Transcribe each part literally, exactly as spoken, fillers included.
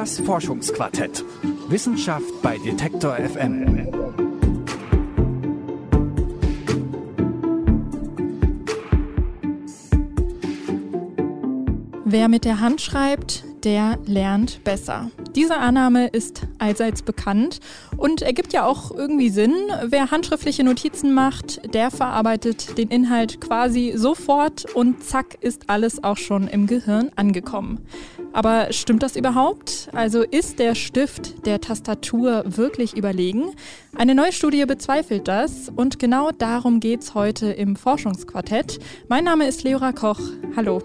Das Forschungsquartett. Wissenschaft bei Detektor F M. Wer mit der Hand schreibt, der lernt besser. Diese Annahme ist allseits bekannt und ergibt ja auch irgendwie Sinn. Wer handschriftliche Notizen macht, der verarbeitet den Inhalt quasi sofort und zack ist alles auch schon im Gehirn angekommen. Aber stimmt das überhaupt? Also ist der Stift der Tastatur wirklich überlegen? Eine neue Studie bezweifelt das und genau darum geht's heute im Forschungsquartett. Mein Name ist Leora Koch. Hallo.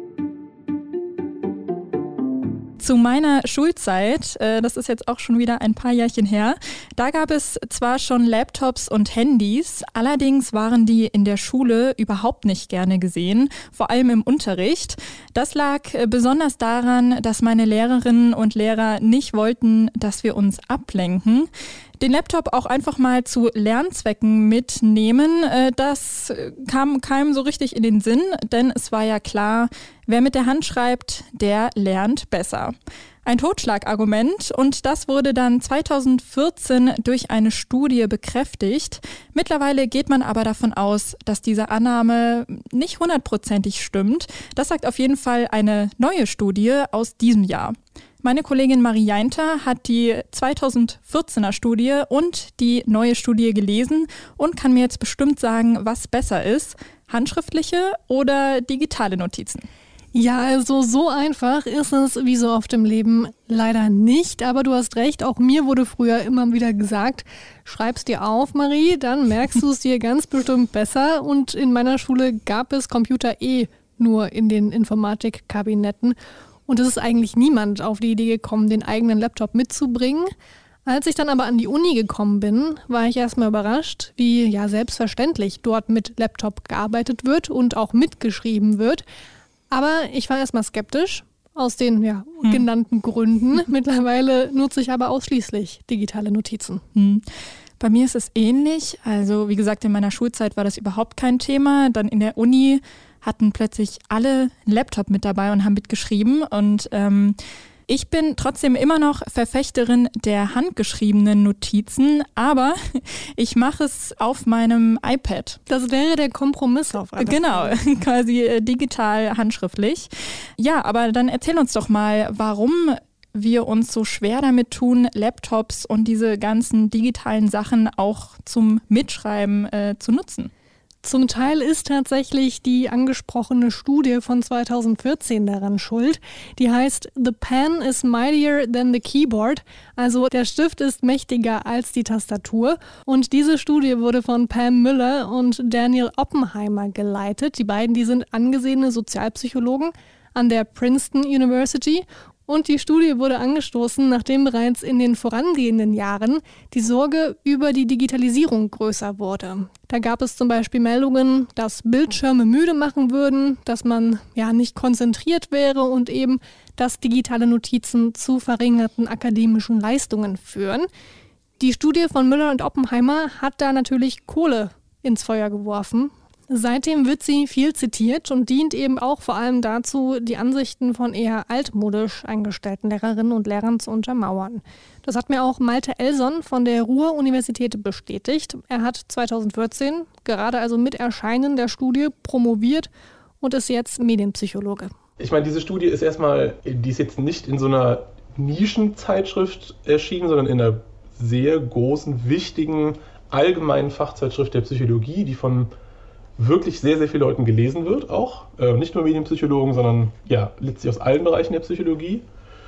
Zu meiner Schulzeit, äh, das ist jetzt auch schon wieder ein paar Jährchen her, da gab es zwar schon Laptops und Handys, allerdings waren die in der Schule überhaupt nicht gerne gesehen, vor allem im Unterricht. Das lag äh, besonders daran, dass meine Lehrerinnen und Lehrer nicht wollten, dass wir uns ablenken. Den Laptop auch einfach mal zu Lernzwecken mitnehmen, äh, das kam keinem so richtig in den Sinn, denn es war ja klar, wer mit der Hand schreibt, der lernt besser. Ein Totschlagargument und das wurde dann zweitausendvierzehn durch eine Studie bekräftigt. Mittlerweile geht man aber davon aus, dass diese Annahme nicht hundertprozentig stimmt. Das sagt auf jeden Fall eine neue Studie aus diesem Jahr. Meine Kollegin Marie Jainter hat die zweitausendvierzehner Studie und die neue Studie gelesen und kann mir jetzt bestimmt sagen, was besser ist, handschriftliche oder digitale Notizen. Ja, also so einfach ist es wie so oft im Leben leider nicht, aber du hast recht, auch mir wurde früher immer wieder gesagt, schreib's dir auf, Marie, dann merkst du es dir ganz bestimmt besser und in meiner Schule gab es Computer eh nur in den Informatikkabinetten. Und es ist eigentlich niemand auf die Idee gekommen, den eigenen Laptop mitzubringen. Als ich dann aber an die Uni gekommen bin, war ich erstmal überrascht, wie ja selbstverständlich dort mit Laptop gearbeitet wird und auch mitgeschrieben wird. Aber ich war erstmal skeptisch, aus den ja, hm. genannten Gründen. Mittlerweile nutze ich aber ausschließlich digitale Notizen. Hm. Bei mir ist es ähnlich. Also wie gesagt, in meiner Schulzeit war das überhaupt kein Thema. Dann in der Uni hatten plötzlich alle einen Laptop mit dabei und haben mitgeschrieben. Und ähm, ich bin trotzdem immer noch Verfechterin der handgeschriebenen Notizen, aber ich mache es auf meinem iPad. Das wäre der Kompromiss auf alle Genau, quasi äh, digital handschriftlich. Ja, aber dann erzähl uns doch mal, warum wir uns so schwer damit tun, Laptops und diese ganzen digitalen Sachen auch zum Mitschreiben äh, zu nutzen. Zum Teil ist tatsächlich die angesprochene Studie von zweitausendvierzehn daran schuld. Die heißt The Pen is mightier than the keyboard, also der Stift ist mächtiger als die Tastatur. Und diese Studie wurde von Pam Müller und Daniel Oppenheimer geleitet. Die beiden, die sind angesehene Sozialpsychologen an der Princeton University. Und die Studie wurde angestoßen, nachdem bereits in den vorangehenden Jahren die Sorge über die Digitalisierung größer wurde. Da gab es zum Beispiel Meldungen, dass Bildschirme müde machen würden, dass man ja nicht konzentriert wäre und eben, dass digitale Notizen zu verringerten akademischen Leistungen führen. Die Studie von Müller und Oppenheimer hat da natürlich Kohle ins Feuer geworfen. Seitdem wird sie viel zitiert und dient eben auch vor allem dazu, die Ansichten von eher altmodisch eingestellten Lehrerinnen und Lehrern zu untermauern. Das hat mir auch Malte Elson von der Ruhr-Universität bestätigt. Er hat zweitausendvierzehn, gerade also mit Erscheinen der Studie, promoviert und ist jetzt Medienpsychologe. Ich meine, diese Studie ist erstmal, die ist jetzt nicht in so einer Nischenzeitschrift erschienen, sondern in einer sehr großen, wichtigen, allgemeinen Fachzeitschrift der Psychologie, die von wirklich sehr, sehr vielen Leuten gelesen wird auch. Äh, nicht nur Medienpsychologen, sondern ja, letztlich aus allen Bereichen der Psychologie.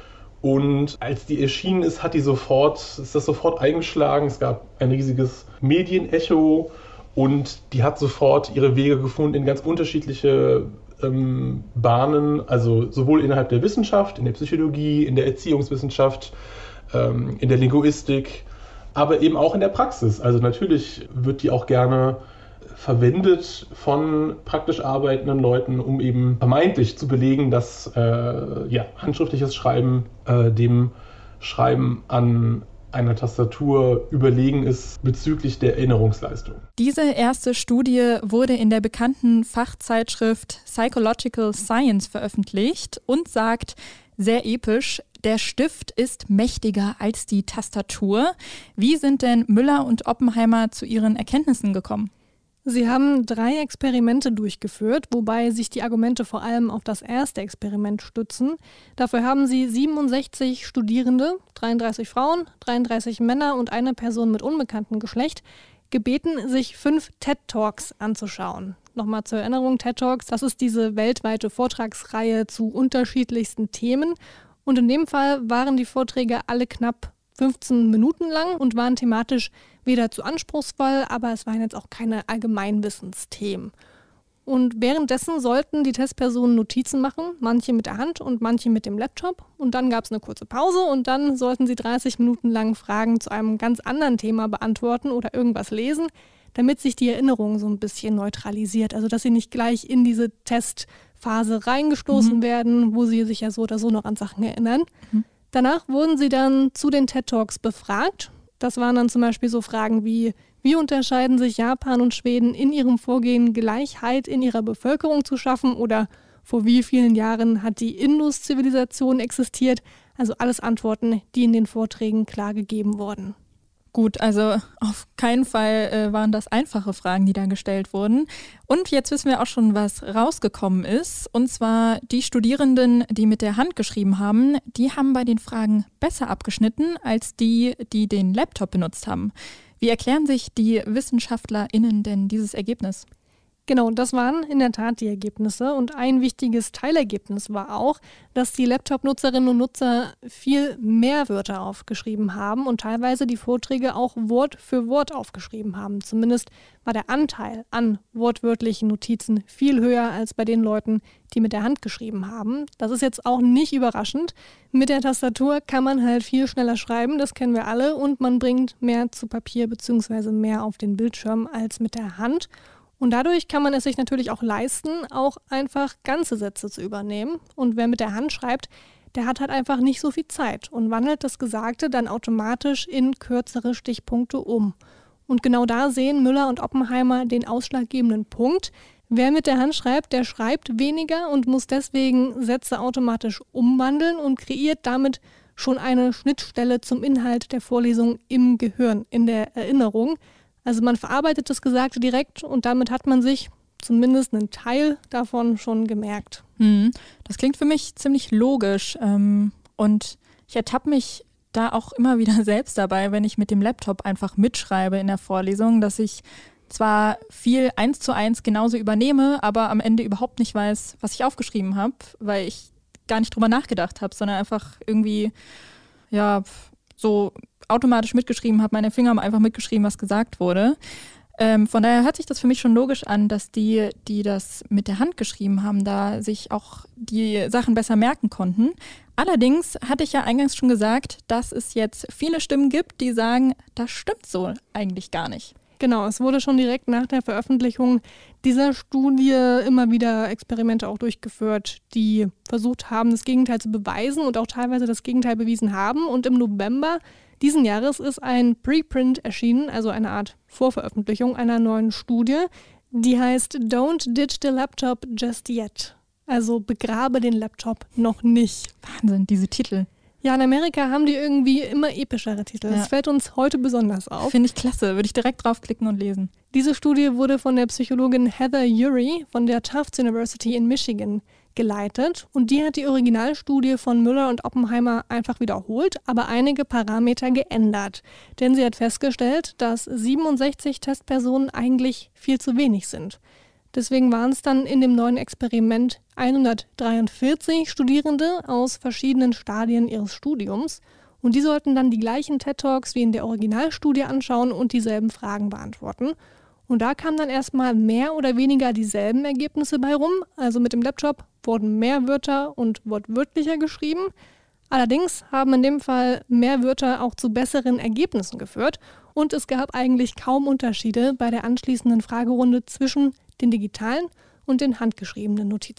Und als die erschienen ist, hat die sofort, ist das sofort eingeschlagen. Es gab ein riesiges Medienecho und die hat sofort ihre Wege gefunden in ganz unterschiedliche ähm, Bahnen, also sowohl innerhalb der Wissenschaft, in der Psychologie, in der Erziehungswissenschaft, ähm, in der Linguistik, aber eben auch in der Praxis. Also natürlich wird die auch gerne verwendet von praktisch arbeitenden Leuten, um eben vermeintlich zu belegen, dass äh, ja, handschriftliches Schreiben äh, dem Schreiben an einer Tastatur überlegen ist bezüglich der Erinnerungsleistung. Diese erste Studie wurde in der bekannten Fachzeitschrift Psychological Science veröffentlicht und sagt, sehr episch. Der Stift ist mächtiger als die Tastatur. Wie sind denn Müller und Oppenheimer zu ihren Erkenntnissen gekommen? Sie haben drei Experimente durchgeführt, wobei sich die Argumente vor allem auf das erste Experiment stützen. Dafür haben sie siebenundsechzig Studierende, dreiunddreißig Frauen, dreiunddreißig Männer und eine Person mit unbekanntem Geschlecht, gebeten, sich fünf TED-Talks anzuschauen. Nochmal zur Erinnerung, TED-Talks, das ist diese weltweite Vortragsreihe zu unterschiedlichsten Themen. Und in dem Fall waren die Vorträge alle knapp fünfzehn Minuten lang und waren thematisch weder zu anspruchsvoll, aber es waren jetzt auch keine Allgemeinwissensthemen. Und währenddessen sollten die Testpersonen Notizen machen, manche mit der Hand und manche mit dem Laptop. Und dann gab es eine kurze Pause und dann sollten sie dreißig Minuten lang Fragen zu einem ganz anderen Thema beantworten oder irgendwas lesen, damit sich die Erinnerung so ein bisschen neutralisiert. Also dass sie nicht gleich in diese Testphase reingestoßen mhm. werden, wo sie sich ja so oder so noch an Sachen erinnern. Mhm. Danach wurden sie dann zu den TED-Talks befragt. Das waren dann zum Beispiel so Fragen wie, wie unterscheiden sich Japan und Schweden in ihrem Vorgehen, Gleichheit in ihrer Bevölkerung zu schaffen oder vor wie vielen Jahren hat die Indus-Zivilisation existiert? Also alles Antworten, die in den Vorträgen klar gegeben wurden. Gut, also auf keinen Fall äh, waren das einfache Fragen, die da gestellt wurden. Und jetzt wissen wir auch schon, was rausgekommen ist. Und zwar die Studierenden, die mit der Hand geschrieben haben, die haben bei den Fragen besser abgeschnitten als die, die den Laptop benutzt haben. Wie erklären sich die WissenschaftlerInnen denn dieses Ergebnis? Genau, das waren in der Tat die Ergebnisse und ein wichtiges Teilergebnis war auch, dass die Laptop-Nutzerinnen und Nutzer viel mehr Wörter aufgeschrieben haben und teilweise die Vorträge auch Wort für Wort aufgeschrieben haben. Zumindest war der Anteil an wortwörtlichen Notizen viel höher als bei den Leuten, die mit der Hand geschrieben haben. Das ist jetzt auch nicht überraschend. Mit der Tastatur kann man halt viel schneller schreiben, das kennen wir alle, und man bringt mehr zu Papier bzw. mehr auf den Bildschirm als mit der Hand. Und dadurch kann man es sich natürlich auch leisten, auch einfach ganze Sätze zu übernehmen. Und wer mit der Hand schreibt, der hat halt einfach nicht so viel Zeit und wandelt das Gesagte dann automatisch in kürzere Stichpunkte um. Und genau da sehen Müller und Oppenheimer den ausschlaggebenden Punkt. Wer mit der Hand schreibt, der schreibt weniger und muss deswegen Sätze automatisch umwandeln und kreiert damit schon eine Schnittstelle zum Inhalt der Vorlesung im Gehirn, in der Erinnerung. Also man verarbeitet das Gesagte direkt und damit hat man sich zumindest einen Teil davon schon gemerkt. Hm, das klingt für mich ziemlich logisch ähm, und ich ertappe mich da auch immer wieder selbst dabei, wenn ich mit dem Laptop einfach mitschreibe in der Vorlesung, dass ich zwar viel eins zu eins genauso übernehme, aber am Ende überhaupt nicht weiß, was ich aufgeschrieben habe, weil ich gar nicht drüber nachgedacht habe, sondern einfach irgendwie, ja, so automatisch mitgeschrieben habe. Meine Finger haben einfach mitgeschrieben, was gesagt wurde. Ähm, von daher hört sich das für mich schon logisch an, dass die, die das mit der Hand geschrieben haben, da sich auch die Sachen besser merken konnten. Allerdings hatte ich ja eingangs schon gesagt, dass es jetzt viele Stimmen gibt, die sagen, das stimmt so eigentlich gar nicht. Genau, es wurde schon direkt nach der Veröffentlichung dieser Studie immer wieder Experimente auch durchgeführt, die versucht haben, das Gegenteil zu beweisen und auch teilweise das Gegenteil bewiesen haben. Und im November diesen Jahres ist ein Preprint erschienen, also eine Art Vorveröffentlichung einer neuen Studie, die heißt Don't Ditch the Laptop Just Yet. Also begrabe den Laptop noch nicht. Wahnsinn, diese Titel. Ja, in Amerika haben die irgendwie immer epischere Titel. Ja. Das fällt uns heute besonders auf. Finde ich klasse, würde ich direkt draufklicken und lesen. Diese Studie wurde von der Psychologin Heather Urey von der Tufts University in Michigan geleitet und die hat die Originalstudie von Müller und Oppenheimer einfach wiederholt, aber einige Parameter geändert. Denn sie hat festgestellt, dass siebenundsechzig Testpersonen eigentlich viel zu wenig sind. Deswegen waren es dann in dem neuen Experiment hundertdreiundvierzig Studierende aus verschiedenen Stadien ihres Studiums. Und die sollten dann die gleichen TED-Talks wie in der Originalstudie anschauen und dieselben Fragen beantworten. Und da kamen dann erstmal mehr oder weniger dieselben Ergebnisse bei rum. Also mit dem Laptop wurden mehr Wörter und wortwörtlicher geschrieben. Allerdings haben in dem Fall mehr Wörter auch zu besseren Ergebnissen geführt. Und es gab eigentlich kaum Unterschiede bei der anschließenden Fragerunde zwischen den digitalen und den handgeschriebenen Notizen.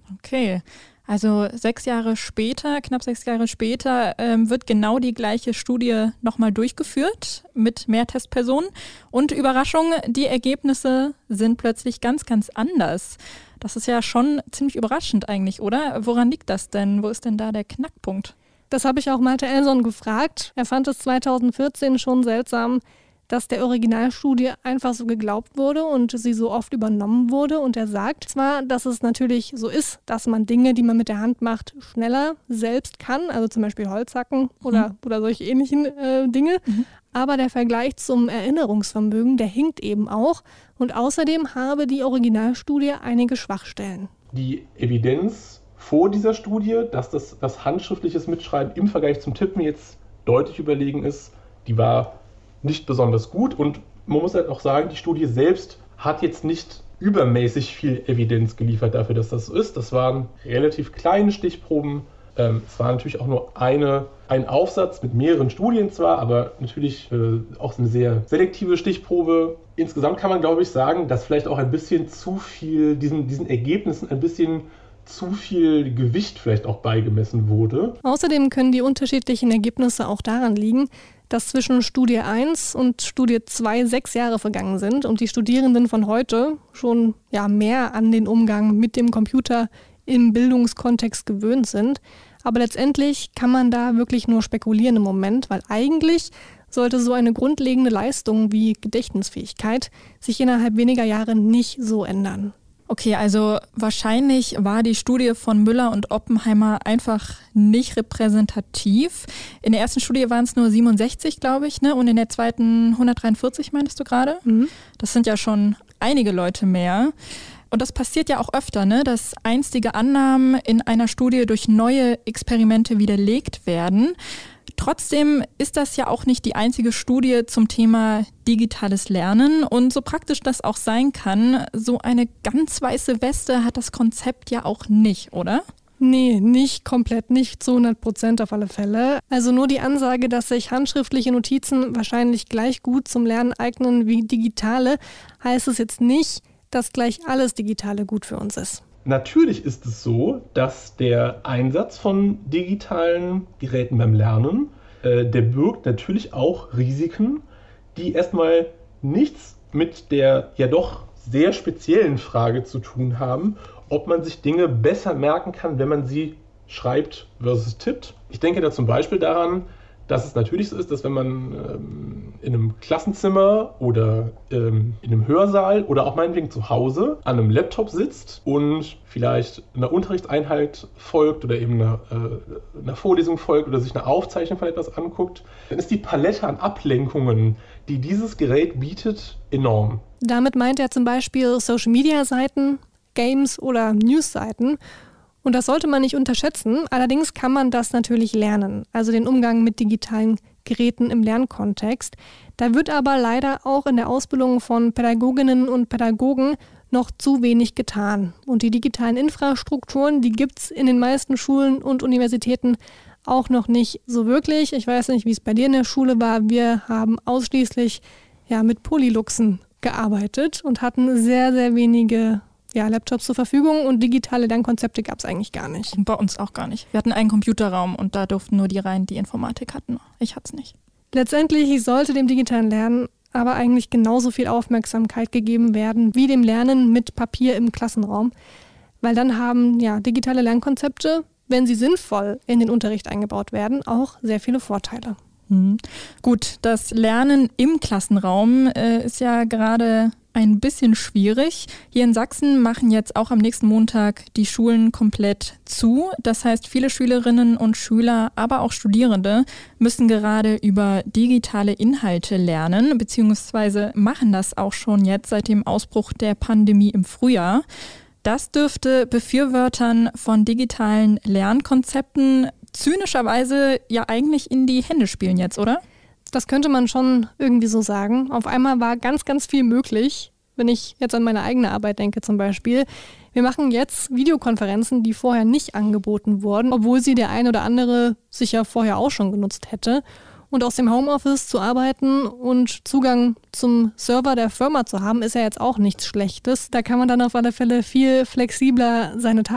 Okay, also sechs Jahre später, knapp sechs Jahre später, ähm, wird genau die gleiche Studie nochmal durchgeführt mit mehr Testpersonen. Und Überraschung, die Ergebnisse sind plötzlich ganz, ganz anders. Das ist ja schon ziemlich überraschend eigentlich, oder? Woran liegt das denn? Wo ist denn da der Knackpunkt? Das habe ich auch Malte Elson gefragt. Er fand es zweitausendvierzehn schon seltsam, dass der Originalstudie einfach so geglaubt wurde und sie so oft übernommen wurde. Und er sagt zwar, dass es natürlich so ist, dass man Dinge, die man mit der Hand macht, schneller selbst kann, also zum Beispiel Holzhacken oder, mhm. oder solche ähnlichen äh, Dinge, mhm. aber der Vergleich zum Erinnerungsvermögen, der hinkt eben auch. Und außerdem habe die Originalstudie einige Schwachstellen. Die Evidenz vor dieser Studie, dass das, das handschriftliches Mitschreiben im Vergleich zum Tippen jetzt deutlich überlegen ist, die war nicht besonders gut, und man muss halt auch sagen, die Studie selbst hat jetzt nicht übermäßig viel Evidenz geliefert dafür, dass das so ist. Das waren relativ kleine Stichproben. Ähm, es war natürlich auch nur eine, ein Aufsatz mit mehreren Studien zwar, aber natürlich äh, auch eine sehr selektive Stichprobe. Insgesamt kann man, glaube ich, sagen, dass vielleicht auch ein bisschen zu viel, diesen, diesen Ergebnissen ein bisschen zu viel Gewicht vielleicht auch beigemessen wurde. Außerdem können die unterschiedlichen Ergebnisse auch daran liegen, dass zwischen Studie eins und Studie zwei sechs Jahre vergangen sind und die Studierenden von heute schon ja, mehr an den Umgang mit dem Computer im Bildungskontext gewöhnt sind. Aber letztendlich kann man da wirklich nur spekulieren im Moment, weil eigentlich sollte so eine grundlegende Leistung wie Gedächtnisfähigkeit sich innerhalb weniger Jahre nicht so ändern. Okay, also wahrscheinlich war die Studie von Müller und Oppenheimer einfach nicht repräsentativ. In der ersten Studie waren es nur siebenundsechzig, glaube ich, ne? Und in der zweiten hundertdreiundvierzig, meintest du gerade? Mhm. Das sind ja schon einige Leute mehr. Und das passiert ja auch öfter, ne? Dass einstige Annahmen in einer Studie durch neue Experimente widerlegt werden. Trotzdem ist das ja auch nicht die einzige Studie zum Thema digitales Lernen. Und so praktisch das auch sein kann, so eine ganz weiße Weste hat das Konzept ja auch nicht, oder? Nee, nicht komplett, nicht zu hundert Prozent auf alle Fälle. Also nur die Ansage, dass sich handschriftliche Notizen wahrscheinlich gleich gut zum Lernen eignen wie digitale, heißt es jetzt nicht, dass gleich alles Digitale gut für uns ist. Natürlich ist es so, dass der Einsatz von digitalen Geräten beim Lernen, äh, der birgt natürlich auch Risiken, die erstmal nichts mit der ja doch sehr speziellen Frage zu tun haben, ob man sich Dinge besser merken kann, wenn man sie schreibt versus tippt. Ich denke da zum Beispiel daran, dass es natürlich so ist, dass wenn man ähm, in einem Klassenzimmer oder ähm, in einem Hörsaal oder auch meinetwegen zu Hause an einem Laptop sitzt und vielleicht einer Unterrichtseinheit folgt oder eben einer, äh, einer Vorlesung folgt oder sich eine Aufzeichnung von etwas anguckt, dann ist die Palette an Ablenkungen, die dieses Gerät bietet, enorm. Damit meint er zum Beispiel Social-Media-Seiten, Games oder News-Seiten. Und das sollte man nicht unterschätzen. Allerdings kann man das natürlich lernen, also den Umgang mit digitalen Geräten im Lernkontext. Da wird aber leider auch in der Ausbildung von Pädagoginnen und Pädagogen noch zu wenig getan. Und die digitalen Infrastrukturen, die gibt es in den meisten Schulen und Universitäten auch noch nicht so wirklich. Ich weiß nicht, wie es bei dir in der Schule war. Wir haben ausschließlich ja, mit Polyluxen gearbeitet und hatten sehr, sehr wenige Ja, Laptops zur Verfügung, und digitale Lernkonzepte gab es eigentlich gar nicht. Und bei uns auch gar nicht. Wir hatten einen Computerraum und da durften nur die rein, die Informatik hatten. Ich hatte es nicht. Letztendlich sollte dem digitalen Lernen aber eigentlich genauso viel Aufmerksamkeit gegeben werden wie dem Lernen mit Papier im Klassenraum. Weil dann haben ja digitale Lernkonzepte, wenn sie sinnvoll in den Unterricht eingebaut werden, auch sehr viele Vorteile. Mhm. Gut, das Lernen im Klassenraum äh, ist ja gerade ein bisschen schwierig. Hier in Sachsen machen jetzt auch am nächsten Montag die Schulen komplett zu. Das heißt, viele Schülerinnen und Schüler, aber auch Studierende müssen gerade über digitale Inhalte lernen, beziehungsweise machen das auch schon jetzt seit dem Ausbruch der Pandemie im Frühjahr. Das dürfte Befürwortern von digitalen Lernkonzepten zynischerweise ja eigentlich in die Hände spielen jetzt, oder? Das könnte man schon irgendwie so sagen. Auf einmal war ganz, ganz viel möglich, wenn ich jetzt an meine eigene Arbeit denke zum Beispiel. Wir machen jetzt Videokonferenzen, die vorher nicht angeboten wurden, obwohl sie der ein oder andere sicher vorher auch schon genutzt hätte. Und aus dem Homeoffice zu arbeiten und Zugang zum Server der Firma zu haben, ist ja jetzt auch nichts Schlechtes. Da kann man dann auf alle Fälle viel flexibler seine Tage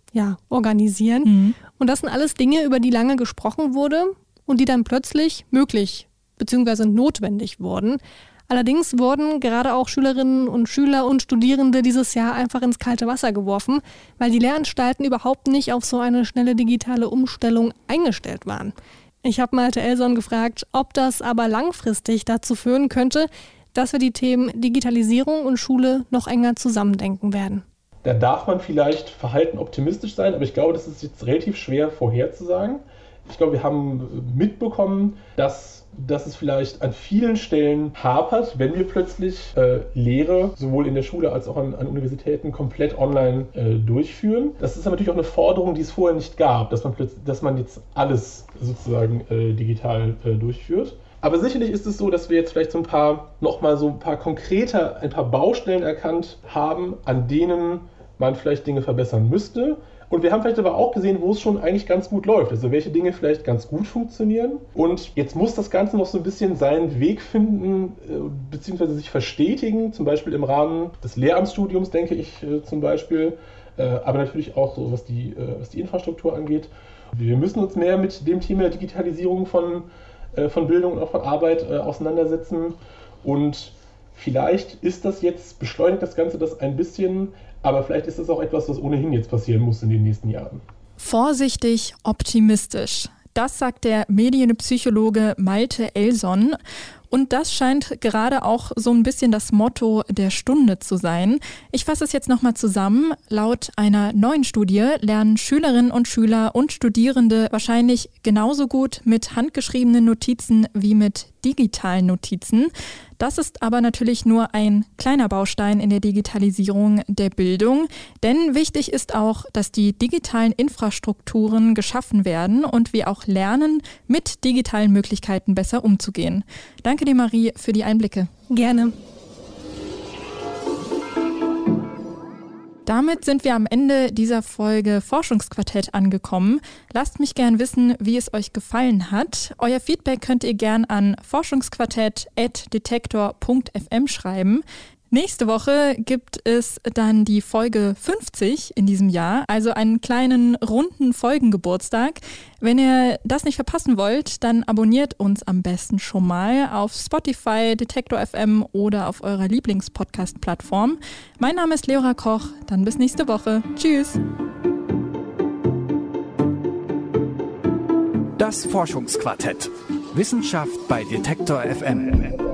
ja, organisieren. Mhm. Und das sind alles Dinge, über die lange gesprochen wurde und die dann plötzlich möglich bzw. notwendig wurden. Allerdings wurden gerade auch Schülerinnen und Schüler und Studierende dieses Jahr einfach ins kalte Wasser geworfen, weil die Lehranstalten überhaupt nicht auf so eine schnelle digitale Umstellung eingestellt waren. Ich habe Malte Elson gefragt, ob das aber langfristig dazu führen könnte, dass wir die Themen Digitalisierung und Schule noch enger zusammendenken werden. Da darf man vielleicht verhalten optimistisch sein, aber ich glaube, das ist jetzt relativ schwer vorherzusagen. Ich glaube, wir haben mitbekommen, dass, dass es vielleicht an vielen Stellen hapert, wenn wir plötzlich äh, Lehre sowohl in der Schule als auch an, an Universitäten komplett online äh, durchführen. Das ist aber natürlich auch eine Forderung, die es vorher nicht gab, dass man, plötzlich, dass man jetzt alles sozusagen äh, digital äh, durchführt. Aber sicherlich ist es so, dass wir jetzt vielleicht so ein paar, nochmal so ein paar konkreter, ein paar Baustellen erkannt haben, an denen man vielleicht Dinge verbessern müsste. Und wir haben vielleicht aber auch gesehen, wo es schon eigentlich ganz gut läuft. Also welche Dinge vielleicht ganz gut funktionieren. Und jetzt muss das Ganze noch so ein bisschen seinen Weg finden, beziehungsweise sich verstetigen. Zum Beispiel im Rahmen des Lehramtsstudiums, denke ich zum Beispiel. Aber natürlich auch so, was die, was die Infrastruktur angeht. Wir müssen uns mehr mit dem Thema Digitalisierung von, von Bildung und auch von Arbeit auseinandersetzen. Und vielleicht ist das jetzt, beschleunigt das Ganze das ein bisschen. Aber vielleicht ist das auch etwas, was ohnehin jetzt passieren muss in den nächsten Jahren. Vorsichtig optimistisch. Das sagt der Medienpsychologe Malte Elson. Und das scheint gerade auch so ein bisschen das Motto der Stunde zu sein. Ich fasse es jetzt nochmal zusammen. Laut einer neuen Studie lernen Schülerinnen und Schüler und Studierende wahrscheinlich genauso gut mit handgeschriebenen Notizen wie mit digitalen Notizen. Das ist aber natürlich nur ein kleiner Baustein in der Digitalisierung der Bildung. Denn wichtig ist auch, dass die digitalen Infrastrukturen geschaffen werden und wir auch lernen, mit digitalen Möglichkeiten besser umzugehen. Danke dir, Marie, für die Einblicke. Gerne. Damit sind wir am Ende dieser Folge Forschungsquartett angekommen. Lasst mich gern wissen, wie es euch gefallen hat. Euer Feedback könnt ihr gern an forschungsquartett at detektor punkt f m schreiben. Nächste Woche gibt es dann die Folge fünfzig in diesem Jahr, also einen kleinen runden Folgengeburtstag. Wenn ihr das nicht verpassen wollt, dann abonniert uns am besten schon mal auf Spotify, Detektor F M oder auf eurer Lieblingspodcast-Plattform. Mein Name ist Leora Koch, dann bis nächste Woche. Tschüss! Das Forschungsquartett. Wissenschaft bei Detektor F M.